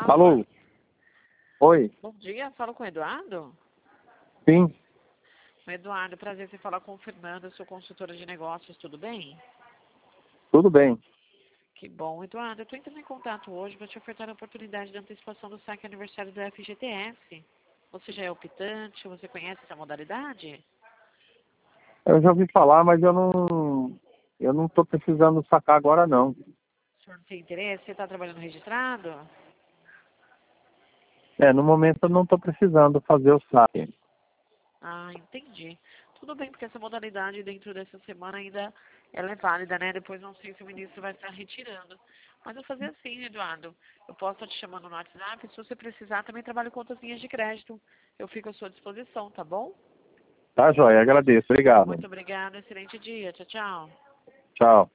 Alô? Alô? Oi? Bom dia, falo com o Eduardo? Sim, Eduardo, prazer em falar com o Fernando, eu sou consultora de negócios, tudo bem? tudo bem. Que bom, Eduardo, eu estou entrando em contato hoje para te ofertar a oportunidade de antecipação do saque aniversário do FGTS. Você já é optante, você conhece essa modalidade? Eu já ouvi falar, mas eu não estou precisando sacar agora não. O senhor não tem interesse? Você está trabalhando registrado? No momento eu não estou precisando fazer o saque. Ah, entendi. Tudo bem, porque essa modalidade dentro dessa semana ainda ela é válida, né? Depois não sei se o ministro vai estar retirando. Mas eu vou fazer assim, Eduardo. Eu posso estar te chamando no WhatsApp. Se você precisar, também trabalho com outras linhas de crédito. Eu fico à sua disposição, tá bom? Tá, joia? Agradeço. Obrigado. Muito obrigada. Excelente dia. Tchau, tchau. Tchau.